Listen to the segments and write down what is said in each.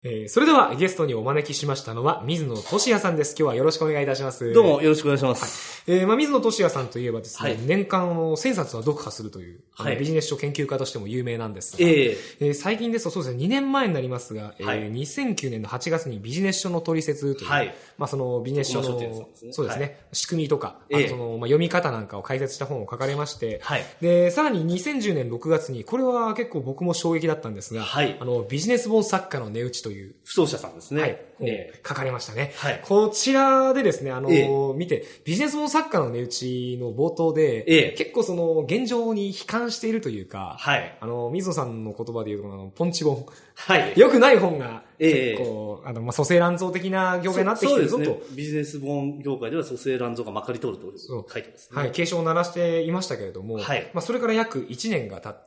それではゲストにお招きしましたのは水野俊也さんです。今日はよろしくお願いいたします。 どうもよろしくお願いします。 水野俊也さんといえばですね、 はい、 年間1000冊は読破するという、ビジネス書研究家としても有名なんですが、最近ですとそうですね、2年前になりますが、2009年の8月にビジネス書の取説という、そのビジネス書の、そうですね、仕組みとか、あとその、読み方なんかを解説した本を書かれまして、で、さらに2010年6月に、これは結構僕も衝撃だったんですが、ビジネス本作家の値打ちという、 不走者さんですね。 書かれましたね。こちらでですね、見て、ビジネス本作家の値打ちの冒頭で、結構その、現状に悲観しているというか、水野さんの言葉で言うと、ポンチ本。良くない本が、結構、蘇生乱造的な業界になってきてるぞと。 そうですね。ビジネス本業界では蘇生乱造がまかり通ると書いてますね。 警鐘を鳴らしていましたけれども、それから約1年が経って、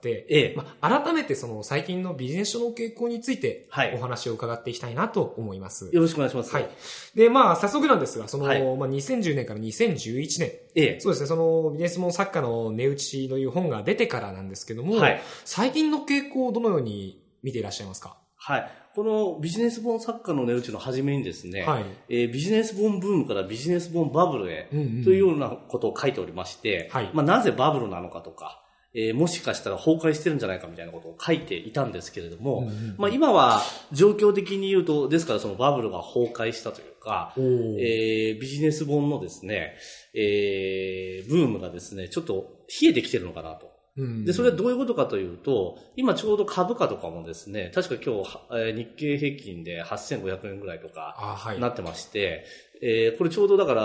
改めてその最近のビジネス書の傾向について、お話を伺っていきたいなと思います。 よろしくお願いします。 で、早速なんですが、その、2010年から2011年、そうですね、そのビジネス本作家の値打ちという本が出てからなんですけども、最近の傾向をどのように見ていらっしゃいますか？ このビジネス本作家の値打ちの初めにですね、ビジネス本ブームからビジネス本バブルへというようなことを書いておりまして、なぜバブルなのかとか、もしかしたら崩壊してるんじゃないかみたいなことを書いていたんですけれども、今は状況的に言うと、ですからそのバブルが崩壊したというか、ビジネス本のですね、ブームがですね、ちょっと冷えてきてるのかなと。で、それはどういうことかというと、今ちょうど株価とかもですね、確か今日、日経平均で8500円ぐらいとかなってまして、これちょうどだから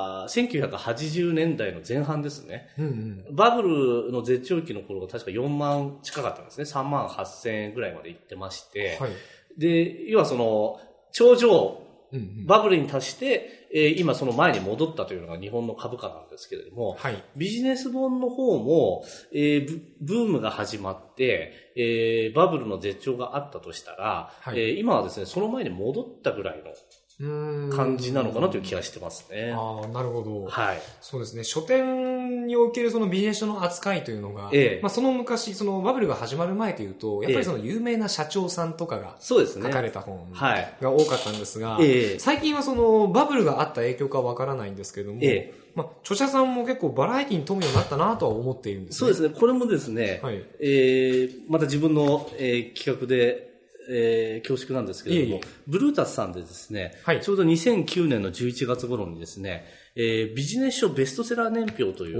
、1980年代の前半ですね。バブルの絶頂期の頃が確か4万近かったんですね。3万8000円ぐらいまで行ってまして、で、要はその、頂上、バブルに達して、今その前に戻ったというのが日本の株価なんですけれども、ビジネス本の方も、ブームが始まって、バブルの絶頂があったとしたら、今はですね、その前に戻ったぐらいの感じなのかなという気がしてますね。 なるほど。そうですね。書店におけるそのビジネス書の扱いというのが、その昔、そのバブルが始まる前というと、やっぱりその有名な社長さんとかが書かれた本が多かったんですが、最近はそのバブルがあった影響かわからないんですけれども、著者さんも結構バラエティに富むようになったなとは思っているんですね。 そうですね。これもですね、また自分の、企画で、恐縮なんですけれども、ブルータスさんでですね、ちょうど2009年の11月頃にですね、ビジネス書ベストセラー年表という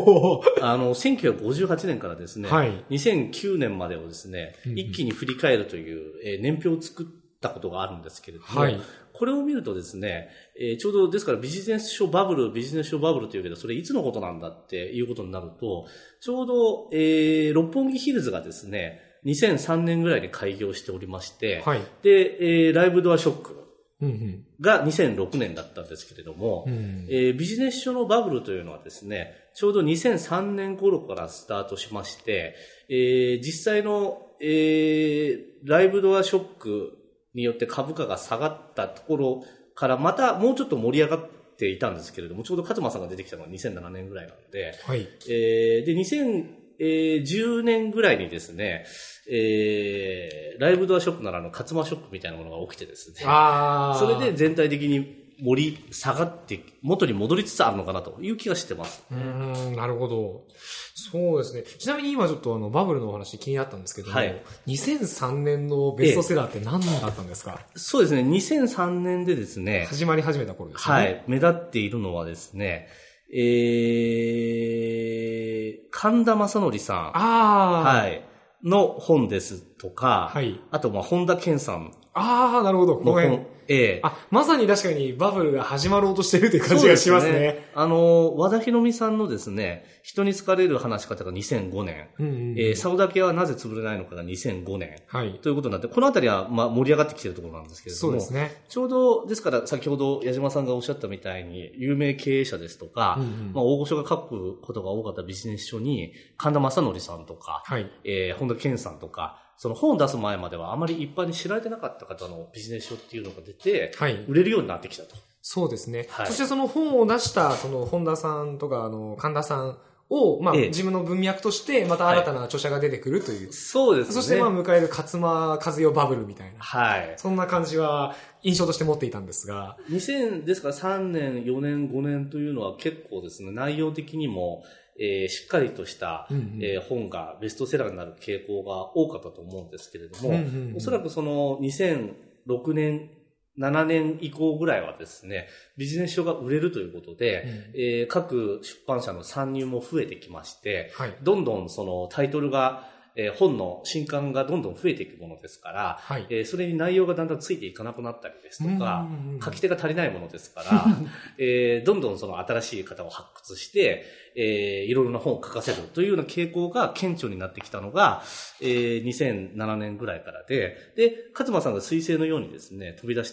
、1958年からですね、2009年までをですね、一気に振り返るという、年表を作ったことがあるんですけれども、これを見るとですね、ちょうどですからビジネス書バブルというけど、それいつのことなんだっていうことになると、ちょうど、六本木ヒルズがですね、2003年ぐらいに開業しておりまして、で、ライブドアショックが2006年だったんですけれども、ビジネス書のバブルというのはですね、ちょうど2003年頃からスタートしまして、実際の、ライブドアショックによって株価が下がったところからまたもうちょっと盛り上がっていたんですけれども、ちょうど勝間さんが出てきたのが2007年ぐらいなので、で、2010年ぐらいにですね、ライブドアショックなら勝間ショックみたいなものが起きてですね、それで全体的に下がって元に戻りつつあるのかなという気がしてます。 なるほど。そうですね。ちなみに今ちょっとバブルのお話気になったんですけども、2003年のベストセラーって何だったんですか？ そうですね、2003年でですね、 始まり始めた頃ですね。 目立っているのはですね、神田正則さん。の本ですとか、あと、本田健さん。 なるほど。この辺。まさに確かにバブルが始まろうとしてるという感じがしますね。 和田博美さんのですね、人に好かれる話し方が2005年、サウダ系はなぜ潰れないのかが2005年、ということになって、このあたりは盛り上がってきているところなんですけれども、ちょうど、ですから先ほど矢島さんがおっしゃったみたいに、有名経営者ですとか、大御所が書くことが多かったビジネス書に、神田正則さんとか、本田健さんとか、その本を出す前まではあまり一般に知られてなかった方のビジネス書っていうのが出て、売れるようになってきたと。 そうですね。そしてその本を出した、その本田さんとか、神田さんを、まあ、自分の文脈として、また新たな著者が出てくるという。 そうですね。 そして、まあ、迎える勝間和代バブルみたいな。 はい。 そんな感じは、印象として持っていたんですが。 2000ですから3年、4年、5年というのは結構ですね、内容的にも、しっかりとした、本がベストセラーになる傾向が多かったと思うんですけれども、おそらくその2006年、7年以降ぐらいはですね、ビジネス書が売れるということで、各出版社の参入も増えてきまして、はい、どんどんそのタイトルが、本の新刊がどんどん増えていくものですから、はい、それに内容がだんだんついていかなくなったりですとか、書き手が足りないものですから、どんどんその新しい方を発掘して、いろいろな本を書かせるというような傾向が顕著になってきたのが、2007年ぐらいからで、勝間さんが彗星のようにですね、飛び出して、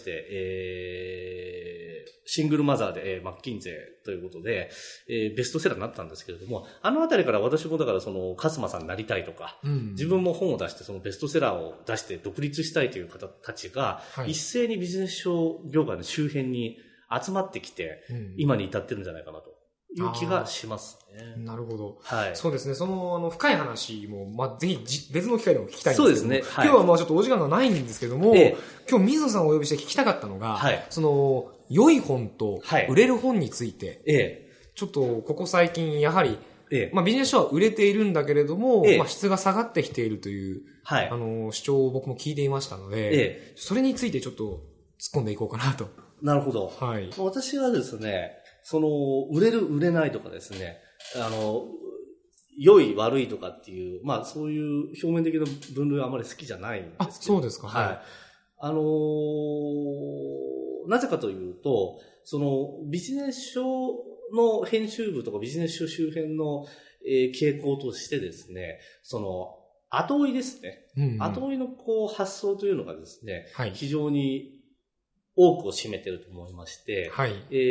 シングルマザーで、マッキンゼーということで、ベストセラーになったんですけれども、あのあたりから私もだからその、勝間さんになりたいとか、自分も本を出してそのベストセラーを出して独立したいという方たちが、一斉にビジネス書業界の周辺に集まってきて、今に至ってるんじゃないかなと。いう気がしますね。 なるほど。 はい。 そうですね。その、深い話も、まあ、ぜひ、別の機会でも聞きたいんですけど。 そうですね。 はい、今日はまあちょっとお時間がないんですけども、今日水野さんをお呼びして聞きたかったのが、はい、その、良い本と売れる本について、ちょっとここ最近やはり、まあビジネス書は売れているんだけれども、まあ質が下がってきているという、はい、主張を僕も聞いていましたので、それについてちょっと突っ込んでいこうかなと。 なるほど。はい。私はですね、その、売れる、売れないとかですね、良い、悪いとかっていう、まあそういう表面的な分類はあまり好きじゃないんですけど。あ、 そうですか。 はい。なぜかというと、その、ビジネス書の編集部とかビジネス書周辺の、傾向としてですね、その、後追いですね。後追いのこう発想というのがですね、はい、非常に多くを占めていると思いまして、はい、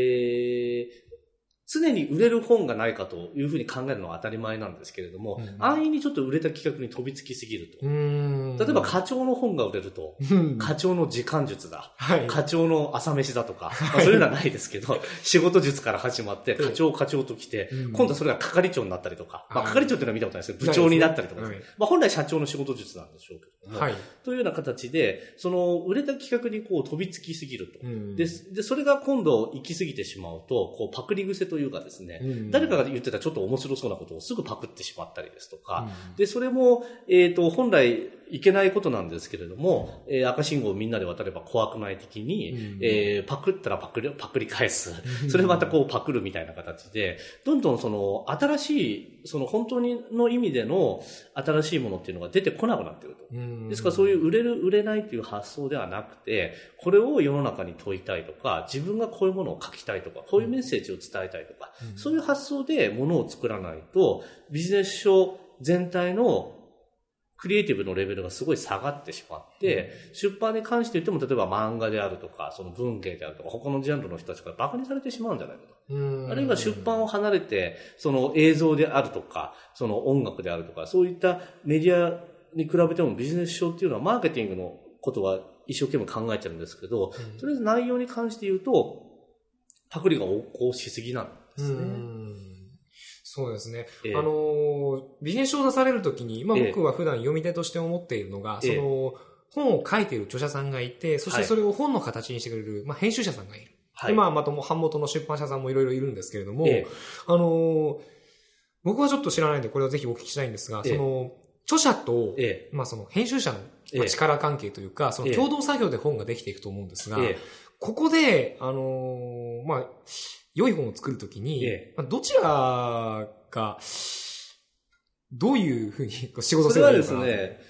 常に売れる本がないかというふうに考えるのは当たり前なんですけれども、安易にちょっと売れた企画に飛びつきすぎると。例えば課長の本が売れると、課長の時間術だ、はい、課長の朝飯だとか、まあ、そういうのはないですけど、仕事術から始まって課長と来て、今度はそれが係長になったりとか、まあ、係長っていうのは見たことないですけど、部長になったりとか、まあ、本来社長の仕事術なんでしょうけども、はい、というような形で、その売れた企画にこう飛びつきすぎると。で、それが今度行き過ぎてしまうと、こうパクリ癖というかですね、誰かが言ってたちょっと面白そうなことをすぐパクってしまったりですとか、で、それも、本来いけないことなんですけれども、赤信号をみんなで渡れば怖くない的に、パクったらパクり返す。それでまたこうパクるみたいな形で、どんどんその新しい、その本当の意味での新しいものっていうのが出てこなくなっていると。ですからそういう売れる売れないという発想ではなくて、これを世の中に問いたいとか、自分がこういうものを書きたいとか、こういうメッセージを伝えたいとか、そういう発想でものを作らないと、ビジネス書全体のクリエイティブのレベルがすごい下がってしまって、出版に関して言っても、例えば漫画であるとか、その文芸であるとか、他のジャンルの人たちから馬鹿にされてしまうんじゃないかと。あるいは出版を離れて、その映像であるとか、その音楽であるとか、そういったメディアに比べてもビジネス書っていうのはマーケティングのことは一生懸命考えてるんですけど、とりあえず内容に関して言うと、パクリが横行しすぎなんですね。 そうですね。ビジネス書を出されるときに、僕は普段読み手として思っているのが、その、本を書いている著者さんがいて、そしてそれを本の形にしてくれる、編集者さんがいる。はい、で、また版元の出版社さんもいろいろいるんですけれども、僕はちょっと知らないんで、これをぜひお聞きしたいんですが、その、著者と、その編集者の力関係というか、その共同作業で本ができていくと思うんですが、ここで、良い本を作るときに、どちらが、どういうふうに仕事すればいいのかな。 それはです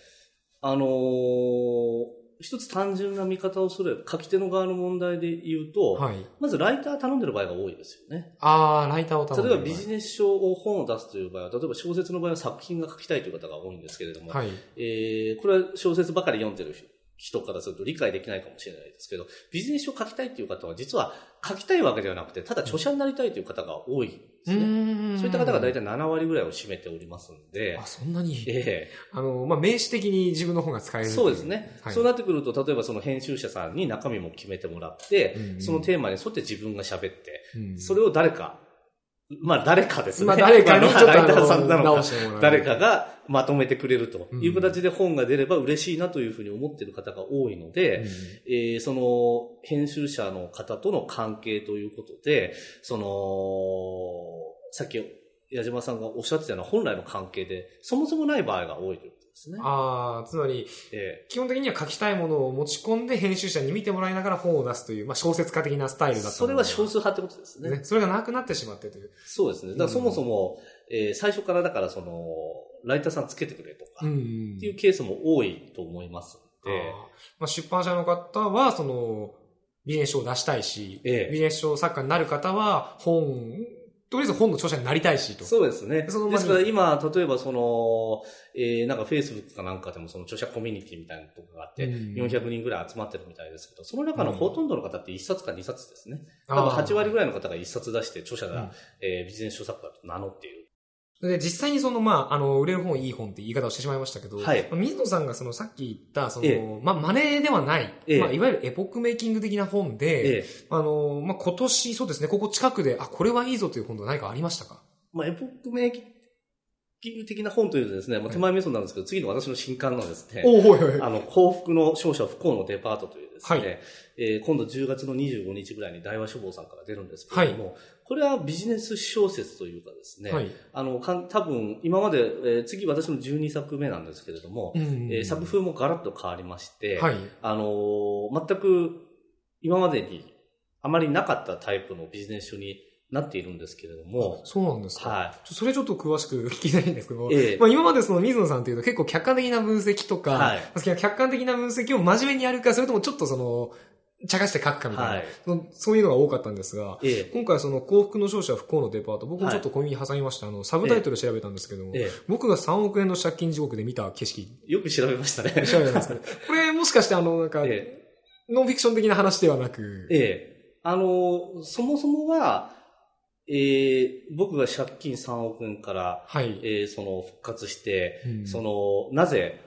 ね、一つ単純な見方をすれば、書き手の側の問題で言うと、はい、まずライター頼んでる場合が多いですよね。 ライターを頼んでる場合。 例えばビジネス書を本を出すという場合は、例えば小説の場合は作品が書きたいという方が多いんですけれども、はい、これは小説ばかり読んでる人からすると理解できないかもしれないですけど、ビジネス書を書きたいという方は実は書きたいわけではなくて、ただ著者になりたいという方が多いですね。そういった方が大体7割ぐらいを占めておりますんで。 そんなに名詞的に自分の本が使える。 そうですね。はい、そうなってくると、例えばその編集者さんに中身も決めてもらって、そのテーマに沿って自分が喋って、それを誰かまあ誰かですね。 まあ誰かにちょっとライターさんなのか直してもらう。 誰かがまとめてくれるという形で本が出れば嬉しいなというふうに思っている方が多いので、その編集者の方との関係ということで、さっき矢島さんがおっしゃってたような本来の関係でそもそもない場合が多いということですね。 つまり、基本的には書きたいものを持ち込んで編集者に見てもらいながら本を出すという、まあ小説家的なスタイルだった。 それは少数派ってことですね。 それがなくなってしまってという。 そうですね。だからそもそも、最初からだからライターさんつけてくれとか、っていうケースも多いと思いますので。 まあ、出版社の方は、ビジネス書を出したいし、ビジネス書作家になる方は、とりあえず本の著者になりたいしと。 そうですね。ですから今、例えばなんか Facebook かなんかでも著者コミュニティみたいなところがあって、400人ぐらい集まってるみたいですけど、その中のほとんどの方って1冊か2冊ですね。多分8割ぐらいの方が1冊出して著者が、ビジネス書作家と名乗っている。 で、実際に売れる本、いい本って言い方をしてしまいましたけど、水野さんがさっき言った、マネーではない、いわゆるエポックメイキング的な本で、今年、そうですね、ここ近くで、これはいいぞという本と何かありましたか？ エポックメイキング的な本というとですね、手前味噌なんですけど、次の私の新刊のですね、幸福の勝者不幸のデパートというですね、今度10月の25日ぐらいに大和書房さんから出るんですけれども、これはビジネス小説というかですね、多分今まで、次私の12作目なんですけれども、作風もガラッと変わりまして、全く今までにあまりなかったタイプのビジネス書になっているんですけれども。 そうなんですか。それちょっと詳しく聞きたいんですけど、今まで水野さんというと結構客観的な分析とか、客観的な分析を真面目にやるか、それともちょっと茶化して書くかみたいな、そういうのが多かったんですが、今回幸福の勝者不幸のデパート、僕もちょっと小耳に挟みました。サブタイトル調べたんですけども、僕が3億円の借金地獄で見た景色。 よく調べましたね。 調べたんですけど、これもしかしてなんか、ノンフィクション的な話ではなく、 そもそもは、僕が借金3億円から、復活して、なぜ、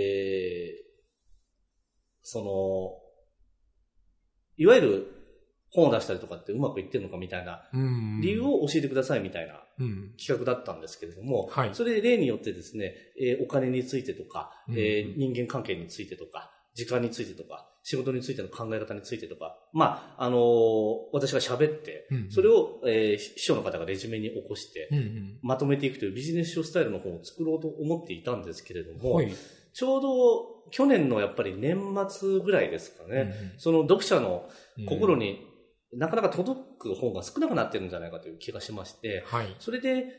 いわゆる本を出したりとかってうまくいってるのかみたいな理由を教えてくださいみたいな企画だったんですけれども、それで例によってですね、お金についてとか、人間関係についてとか、時間についてとか、仕事についての考え方についてとか、私が喋って、それを、秘書の方がレジュメに起こして、まとめていくというビジネス書スタイルの本を作ろうと思っていたんですけれども、ちょうど去年のやっぱり年末ぐらいですかね、その読者の心になかなか届く本が少なくなってるんじゃないかという気がしまして、それで、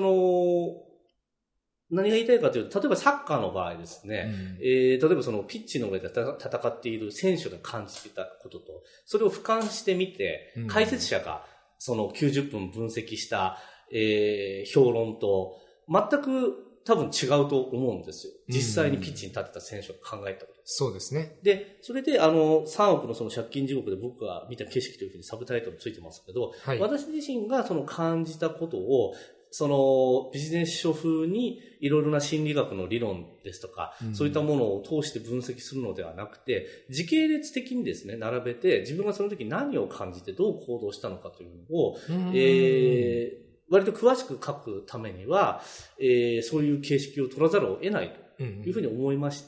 何が言いたいかというと、例えばサッカーの場合ですね、例えばピッチの上で戦っている選手が感じていたことと、それを俯瞰してみて、解説者が90分分析した、評論と、全く多分違うと思うんですよ。実際にピッチに立ってた選手が考えたこと。 そうですね。 で、それで3億の借金地獄で僕が見た景色というふうにサブタイトルついてますけど、私自身が感じたことを、ビジネス書風にいろいろな心理学の理論ですとか、そういったものを通して分析するのではなくて、時系列的にですね、並べて、自分がその時何を感じてどう行動したのかというのを、割と詳しく書くためには、そういう形式を取らざるを得ないというふうに思いまして、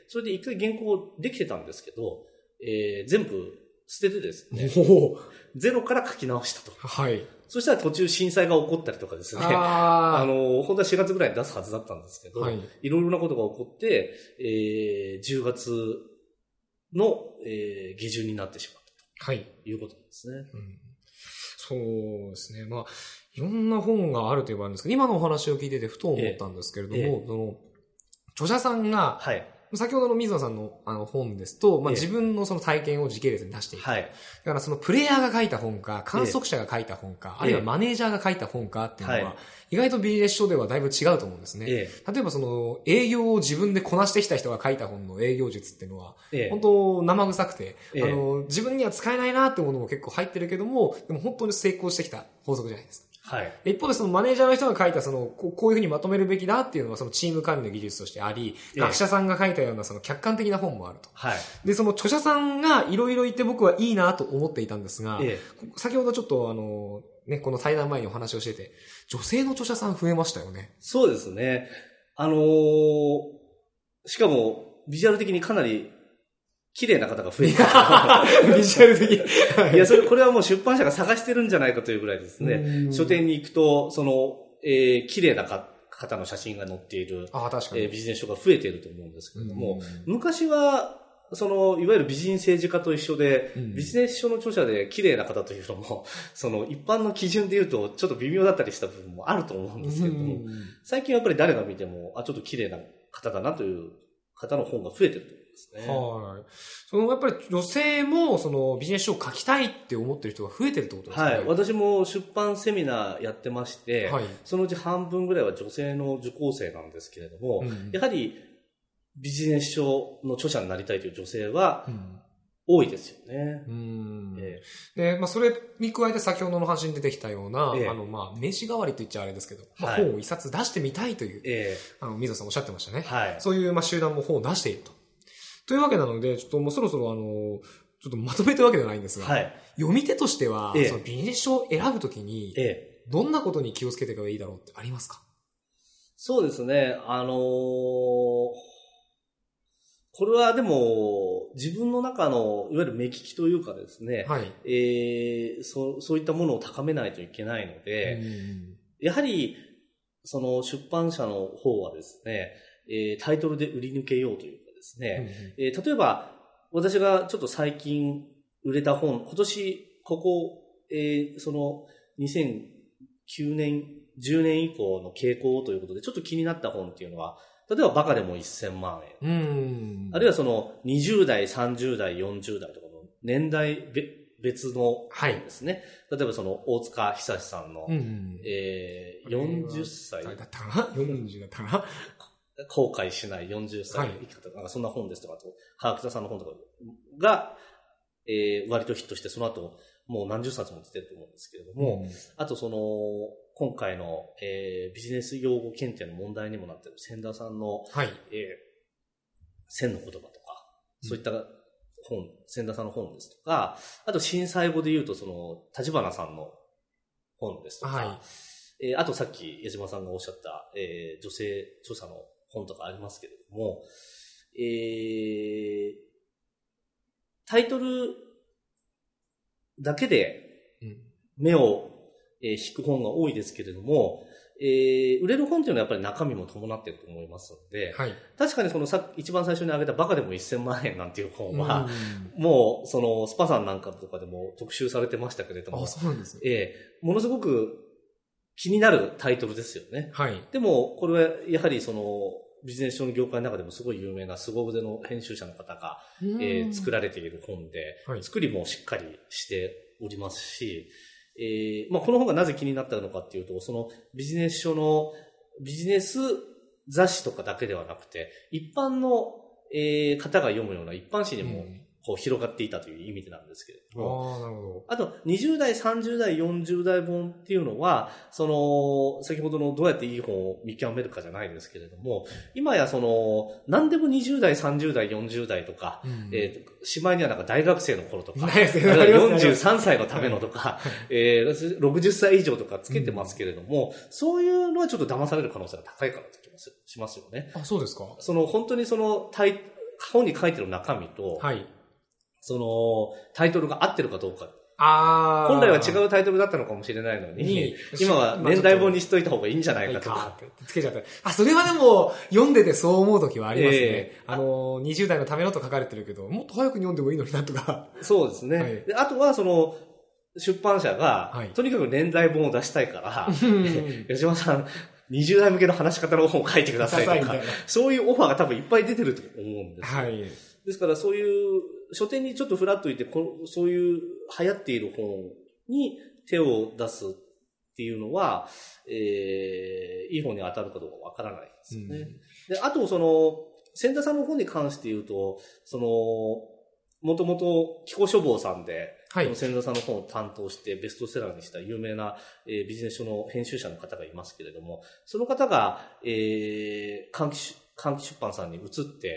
それで一回原稿できてたんですけど、全部捨ててですね、ゼロから書き直したと。そしたら途中震災が起こったりとかですね、本当は4月ぐらいに出すはずだったんですけど、いろいろなことが起こって、10月の、下旬になってしまったということなんですね。 そうですね。いろんな本があるといえばあるんですけど、今のお話を聞いててふと思ったんですけれども、著者さんが、先ほどの水野さんの本ですと、自分の体験を時系列に出していく。だからプレイヤーが書いた本か、観測者が書いた本か、あるいはマネージャーが書いた本かっていうのは、意外とビジネス書ではだいぶ違うと思うんですね。例えば営業を自分でこなしてきた人が書いた本の営業術っていうのは、本当生臭くて、自分には使えないなってものも結構入ってるけども、でも本当に成功してきた法則じゃないですか。一方でマネージャーの人が書いたこういうふうにまとめるべきだっていうのはチーム管理の技術としてあり、学者さんが書いたような客観的な本もあると。で、著者さんがいろいろ言って僕はいいなと思っていたんですが、先ほどちょっとね、この対談前にお話をしてて、女性の著者さん増えましたよね。 そうですね。しかも、ビジュアル的にかなり、綺麗な方が増えてる。 ビジュアル的に。 いや、これはもう出版社が探してるんじゃないかというぐらいですね。書店に行くと、綺麗な方の写真が載っている、ビジネス書が増えていると思うんですけれども、昔は、いわゆる美人政治家と一緒で、ビジネス書の著者で綺麗な方というのも、一般の基準で言うと、ちょっと微妙だったりした部分もあると思うんですけれども、最近はやっぱり誰が見ても、ちょっと綺麗な方だなという方の本が増えてると思いますね。 はい。やっぱり女性も、ビジネス書を書きたいって思ってる人が増えてるってことですかね。 はい。私も出版セミナーやってまして、そのうち半分ぐらいは女性の受講生なんですけれども、やはり、ビジネス書の著者になりたいという女性は、多いですよね。 で、それに加えて先ほどの話に出てきたような、名刺代わりと言っちゃあれですけど、本を一冊出してみたいという、水野さんおっしゃってましたね。そういう、集団も本を出していると。というわけなので、ちょっともうそろそろちょっとまとめてるわけではないんですが、読み手としては、そのビジネス書を選ぶときに、どんなことに気をつけていけばいいだろうってありますか？ そうですね。これはでも、自分の中の、いわゆる目利きというかですね、そういったものを高めないといけないので、やはり、出版社の方はですね、タイトルで売り抜けようというかですね、例えば、私がちょっと最近売れた本、今年、2009年、10年以降の傾向ということで、ちょっと気になった本っていうのは、例えばバカでも1000万円。あるいは20代、30代、40代とかの年代別の本ですね。例えば大塚久志さんの、40歳。 だったかな ?40 だったかな後悔しない40歳の生き方、なんかそんな本ですとか、川北さんの本とかが、割とヒットして、その後、もう何十冊も出てると思うんですけれども、あと今回の、ビジネス用語検定の問題にもなっている千田さんの、千の言葉とか、そういった本、千田さんの本ですとか、あと震災後で言うと、立花さんの本ですとか、あとさっき江島さんがおっしゃった、女性著者の本とかありますけれども、タイトルだけで目を引く本が多いですけれども、売れる本というのはやっぱり中身も伴っていると思いますので、確かに一番最初に挙げたバカでも1000万円なんていう本は、もうスパさんなんかとかでも特集されてましたけれども、 そうなんですね。 ものすごく気になるタイトルですよね。でも、これはやはりビジネス書の業界の中でもすごい有名な凄腕の編集者の方が、作られている本で、作りもしっかりしておりますし、この本がなぜ気になったのかっていうと、ビジネス書のビジネス雑誌とかだけではなくて、一般の、方が読むような一般紙にも広がっていたという意味でなんですけれども、 なるほど。 あと20代、30代、40代本っていうのは、先ほどのどうやっていい本を見極めるかじゃないんですけれども、今や何でも20代、30代、40代とか、しまいにはなんか大学生の頃とか、43歳のためのとか、60歳以上とかつけてますけれども、そういうのはちょっと騙される可能性が高いからとしますよね。 そうですか。 本当に本に書いてる中身と、タイトルが合ってるかどうか。本来は違うタイトルだったのかもしれないのに、今は年代本にしといた方がいいんじゃないかとか。 つけちゃった。それはでも、読んでてそう思うときはありますね。20代のためのと書かれてるけど、もっと早く読んでもいいのになとか。 そうですね。であとは、出版社が、とにかく年代本を出したいから、吉島さん、20代向けの話し方の本を書いてくださいとか、そういうオファーが多分いっぱい出てると思うんですよ。ですからそういう書店にちょっとフラッといて、そういう流行っている本に手を出すっていうのは、いい本に当たるかどうかわからないですよね。で、あと千田さんの本に関して言うと、もともと気候書房さんで、千田さんの本を担当してベストセラーにした有名な、ビジネス書の編集者の方がいますけれども、その方が、換気出版さんに移って、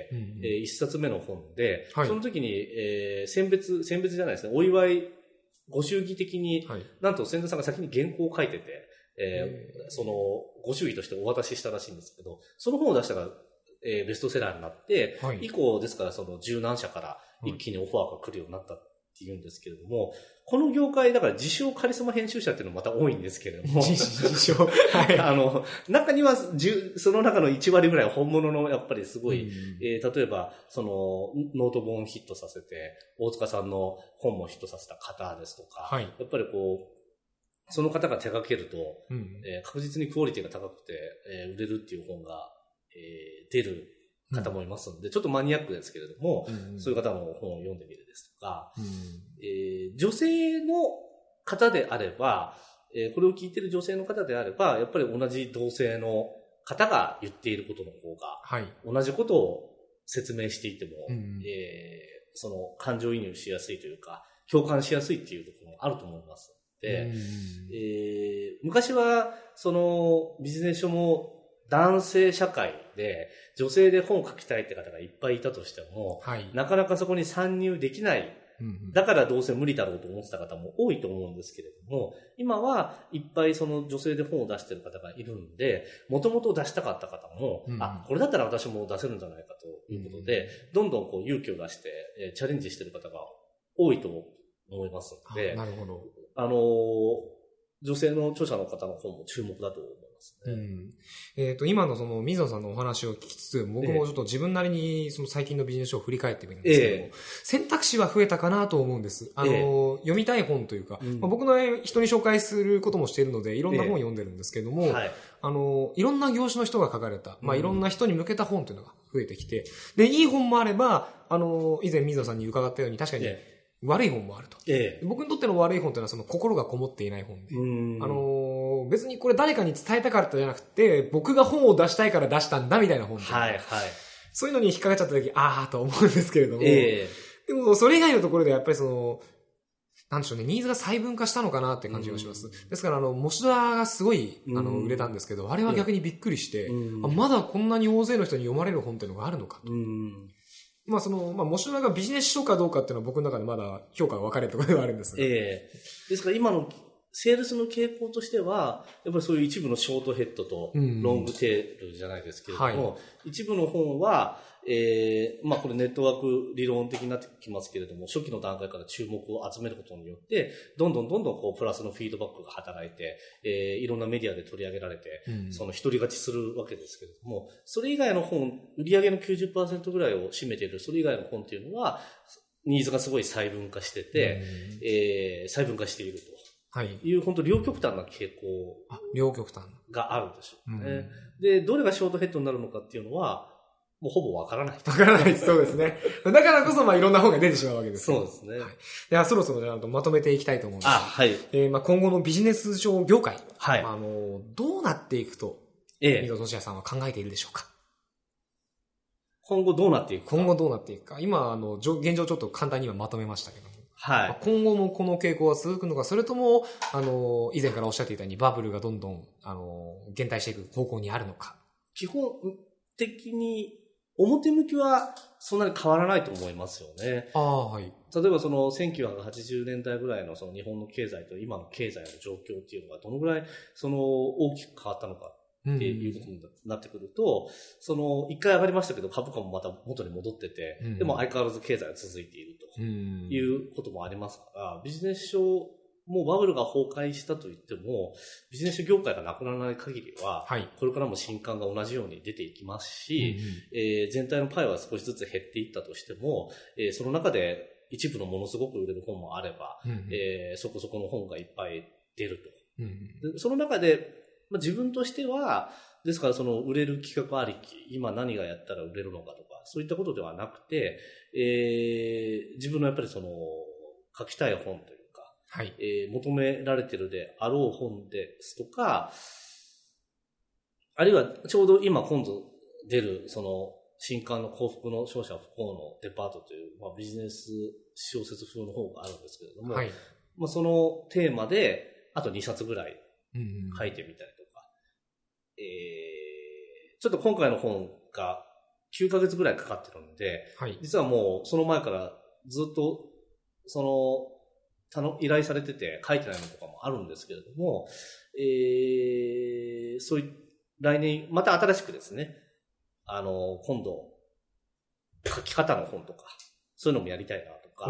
一冊目の本で、その時に、選別じゃないですね、お祝いご祝儀的に、なんと千田さんが先に原稿を書いてて、その、ご祝儀としてお渡ししたらしいんですけど、その本を出したら、ベストセラーになって、以降ですからその十何社から一気にオファーが来るようになったっていうんですけれども、この業界だから自称カリスマ編集者っていうのもまた多いんですけれども、 自称はい。中にはその中の1割ぐらいは本物のやっぱりすごい、例えばそのノート本をヒットさせて、大塚さんの本もヒットさせた方ですとか、やっぱりこう、その方が手掛けると、確実にクオリティが高くて、売れるっていう本が、出る方もいますので、ちょっとマニアックですけれども、そういう方の本を読んでみるですとか、女性の方であれば、これを聞いている女性の方であれば、やっぱり同じ同性の方が言っていることの方が、同じことを説明していても、その感情移入しやすいというか、共感しやすいっていうところもあると思いますので、昔はそのビジネス書も男性社会で女性で本を書きたいって方がいっぱいいたとしても、なかなかそこに参入できない、だからどうせ無理だろうと思ってた方も多いと思うんですけれども、今はいっぱいその女性で本を出している方がいるんで、もともと出したかった方も、これだったら私も出せるんじゃないかということで、どんどんこう勇気を出してチャレンジしている方が多いと思いますので、 なるほど。 女性の著者の方の本も注目だと思いますね。 今のその水野さんのお話を聞きつつ、僕もちょっと自分なりにその最近のビジネス書を振り返ってみるんですけども、選択肢は増えたかなと思うんです。読みたい本というか、僕の人に紹介することもしているので、いろんな本を読んでるんですけども、いろんな業種の人が書かれた、いろんな人に向けた本というのが増えてきて、で、いい本もあれば、以前水野さんに伺ったように確かに、悪い本もあると。僕にとっての悪い本というのはその心がこもっていない本で、別にこれ誰かに伝えたかったじゃなくて、僕が本を出したいから出したんだみたいな本で、そういうのに引っかかっちゃった時、と思うんですけれども、でもそれ以外のところでやっぱりその、なんでしょうね、ニーズが細分化したのかなって感じがします。ですからモシダがすごい売れたんですけど、あれは逆にびっくりして、まだこんなに大勢の人に読まれる本っていうのがあるのかと。モシュラがビジネス書かどうかっていうのは僕の中でまだ評価が分かれるところではあるんですが。 ですから今のセールスの傾向としては、やっぱりそういう一部のショートヘッドとロングテールじゃないですけれども、一部の本は、これネットワーク理論的になってきますけれども、初期の段階から注目を集めることによって、どんどんこうプラスのフィードバックが働いて、いろんなメディアで取り上げられて、その独り勝ちするわけですけれども、それ以外の本、売上の 90% ぐらいを占めている、それ以外の本っていうのは、ニーズがすごい細分化してて、細分化しているという、本当両極端な傾向があるでしょうね。で、どれがショートヘッドになるのかっていうのは、もうほぼわからない。 わからない。そうですね。だからこそいろんな本が出てしまうわけです。 そうですね。 ではそろそろじゃあまとめていきたいと思うんです。今後のビジネス書業界、どうなっていくと、水野俊也さんは考えているでしょうか。 今後どうなっていくか。今現状ちょっと簡単にはまとめましたけども。今後もこの傾向は続くのか、それとも以前からおっしゃっていたようにバブルがどんどん減退していく方向にあるのか。 基本的に表向きはそんなに変わらないと思いますよね。例えばその1980年代ぐらいのその日本の経済と今の経済の状況っていうのがどのぐらいその大きく変わったのかっていうことになってくると、その一回上がりましたけど株価もまた元に戻ってて、でも相変わらず経済は続いているということもありますから、ビジネス書もうバブルが崩壊したといっても、ビジネス業界がなくならない限りは、これからも新刊が同じように出ていきますし、全体のパイは少しずつ減っていったとしても、その中で一部のものすごく売れる本もあれば、そこそこの本がいっぱい出ると。でその中で、自分としては、ですからその売れる企画ありき、今何がやったら売れるのかとか、そういったことではなくて、自分のやっぱりその書きたい本という求められているであろう本ですとか、あるいはちょうど今度出るその新刊の幸福の勝者不幸のデパートという、ビジネス小説風の本があるんですけれども、そのテーマであと2冊ぐらい書いてみたりとか、ちょっと今回の本が9ヶ月ぐらいかかってるので、実はもうその前からずっとその依頼されてて書いてないのとかもあるんですけれども、そういう、来年、また新しくですね、今度、書き方の本とか、そういうのもやりたいなとか、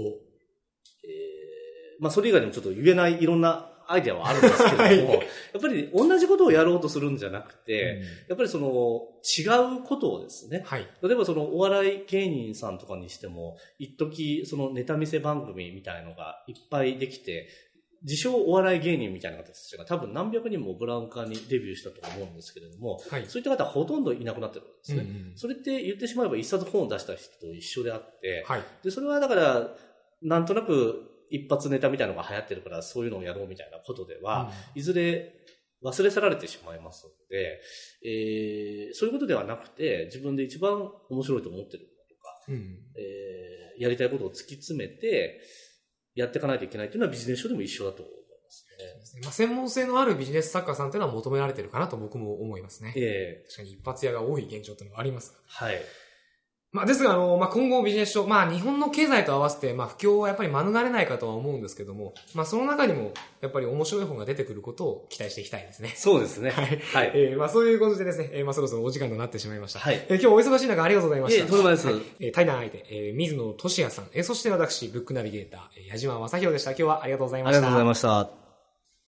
まあそれ以外でもちょっと言えないいろんなアイデアはあるんですけれども、はい、やっぱり同じことをやろうとするんじゃなくて、やっぱりその違うことをですね、はい、例えばそのお笑い芸人さんとかにしても、一時そのネタ見せ番組みたいのがいっぱいできて、自称お笑い芸人みたいな方たちが多分何百人もブラウン管にデビューしたと思うんですけれども、はい、そういった方はほとんどいなくなってるんですね。それって言ってしまえば一冊本を出した人と一緒であって、はい、でそれはだからなんとなく一発ネタみたいなのが流行ってるからそういうのをやろうみたいなことでは、いずれ忘れ去られてしまいますので、そういうことではなくて自分で一番面白いと思ってることとか、やりたいことを突き詰めてやっていかないといけないというのはビジネス書でも一緒だと思いますね。 まあ、専門性のあるビジネス作家さんというのは求められてるかなと僕も思いますね。確かに一発屋が多い現状というのはあります。 はい。 まあ、ですが、まあ、今後ビジネス書、まあ、日本の経済と合わせて、まあ、不況はやっぱり免れないかとは思うんですけども、まあ、その中にも、やっぱり面白い本が出てくることを期待していきたいですね。 そうですね。 はい。はい。まあ、そういうことでですね、まあ、そろそろお時間となってしまいました。 はい。 今日お忙しい中ありがとうございました。 とんでもないです。はい、 対談相手、水野俊也さん、そして私、ブックナビゲーター、矢島正宏でした。今日はありがとうございました。 ありがとうございました。